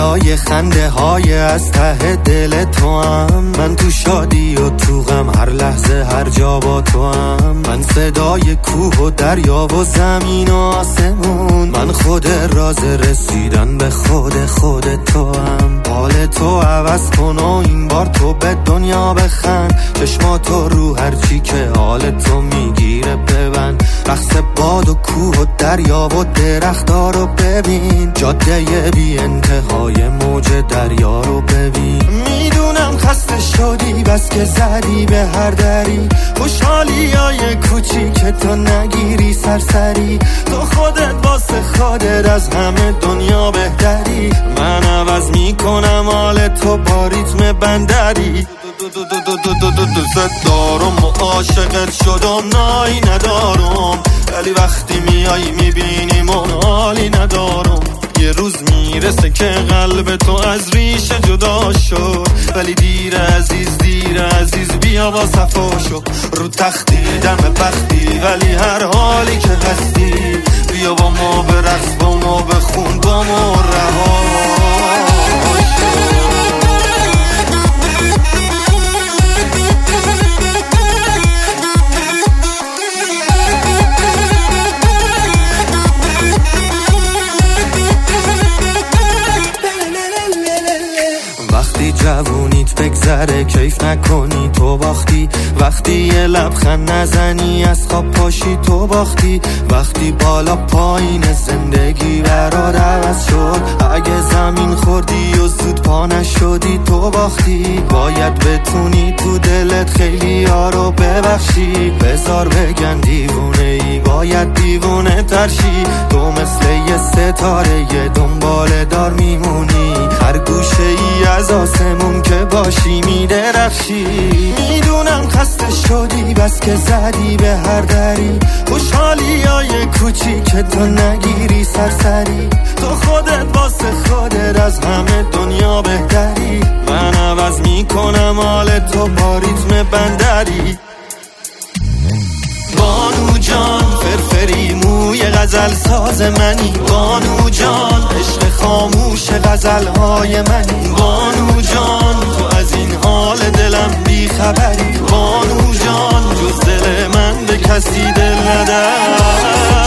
صدای خنده های از ته دل تو هم، من تو شادی و تو غم هر لحظه هر جا با تو هم. من صدای کوه و دریا و زمین و آسمون، من خود راز رسیدن به خود تو هم. حال تو عوض کن و این بار تو به دنیا بخند، چشماتو رو هرچی که حال تو میگیره ببند. رقص باد و کوه و دریا و درخت‌ها رو ببین، جاده بی انتهای موج دریا رو ببین. میدونم خسته شدی بس که زدی به هر دری، خوشحالی های کوچیک تو نگیری سرسری. تو خودت واسه خودت از همه دنیا بهتری، من عوض میکنم حال تو با ریتم بندری. دوست دارم و عاشقت شدم، نایی ندارم ولی وقتی میای میبینیم و حالی ندارم. یه روز میرسه که قلب تو از ریشه جدا شد، ولی دیر عزیز بیا با صفا شو. رو تختی دم بختی ولی هر حالی که هستی، بیا با ما برقص با ما بخون با ما رها شو. وقتی جوونیت بگذره کیف نکنی تو باختی، وقتی یه لبخند نزنی از خواب پاشی تو باختی، وقتی بالا پایین زندگی برات عوض شد، اگه زمین خوردی و زود پا نشدی تو باختی. باید بتونی تو دلت خیلی ها رو ببخشی، بذار بگن دیوونه ای باید دیوونه ترشی. تو مثل یه ستاره یه دنباله دار میمونی، هر گوشه ای از آسمون که باشی میدرخشی. میدونم خسته شدی بس که زدی به هر دری، خوشحالی های کوچیک تو نگیری سرسری. تو خودت واسه خودت از همه دنیا بهتری، من عوض میکنم حال تو با ریتم بندری. بانو جان فرفری موی غزل ساز منی، بانو جان عشق خاموش غزل های منی. بانو جان تو از این حال دلم بی خبری، بانو جان جز دل من به کسی دل نداری.